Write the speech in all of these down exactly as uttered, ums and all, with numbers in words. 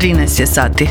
trinaest je sati.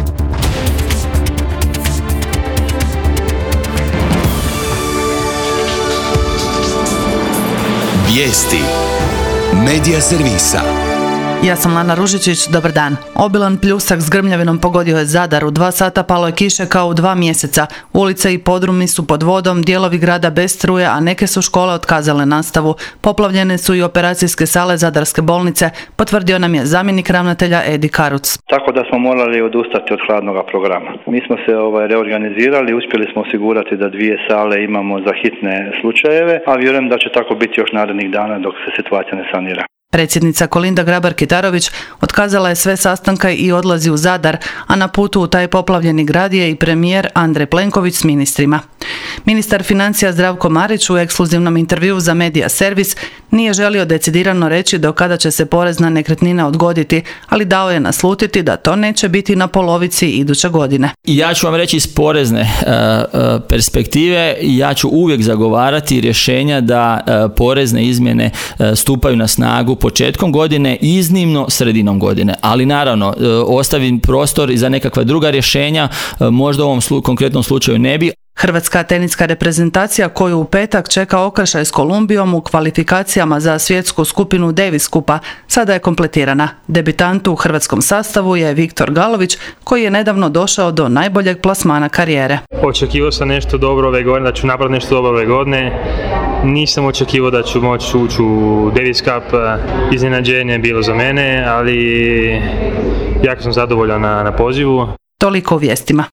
Vijesti Medija servisa. Ja sam Lana Ružičić, dobar dan. Obilan pljusak s grmljavinom pogodio je Zadar, u dva sata palo je kiše kao u dva mjeseca. Ulice i podrumi su pod vodom, dijelovi grada bez struje, a neke su škole otkazale nastavu. Poplavljene su i operacijske sale Zadarske bolnice, potvrdio nam je zamjenik ravnatelja Edi Karuc. Tako da smo morali odustati od hladnog programa. Mi smo se ovaj, reorganizirali, uspjeli smo osigurati da dvije sale imamo za hitne slučajeve, a vjerujem da će tako biti još narednih dana dok se situacija ne sanira. Predsjednica Kolinda Grabar-Kitarović otkazala je sve sastanke i odlazi u Zadar, a na putu u taj poplavljeni grad je i premijer Andrej Plenković s ministrima. Ministar financija Zdravko Marić u ekskluzivnom intervjuu za Medija servis nije želio decidirano reći do kada će se porez na nekretnine odgoditi, ali dao je naslutiti da to neće biti na polovici iduće godine. Ja ću vam reći iz porezne uh, perspektive, ja ću uvijek zagovarati rješenja da uh, porezne izmjene uh, stupaju na snagu početkom godine, iznimno sredinom godine. Ali naravno, uh, ostavim prostor i za nekakva druga rješenja, uh, možda u ovom slu- konkretnom slučaju ne bi. Hrvatska teniska reprezentacija koju u petak čeka okršaj s Kolumbijom u kvalifikacijama za svjetsku skupinu Davis Kupa sada je kompletirana. Debitant u hrvatskom sastavu je Viktor Galović koji je nedavno došao do najboljeg plasmana karijere. Očekivao sam nešto dobro ove godine, da ću napraviti nešto dobro ove godine. Nisam očekivao da ću moći ući u Davis Cup, iznenađenje je bilo za mene, ali jako sam zadovoljan na, na pozivu. Toliko u vijestima.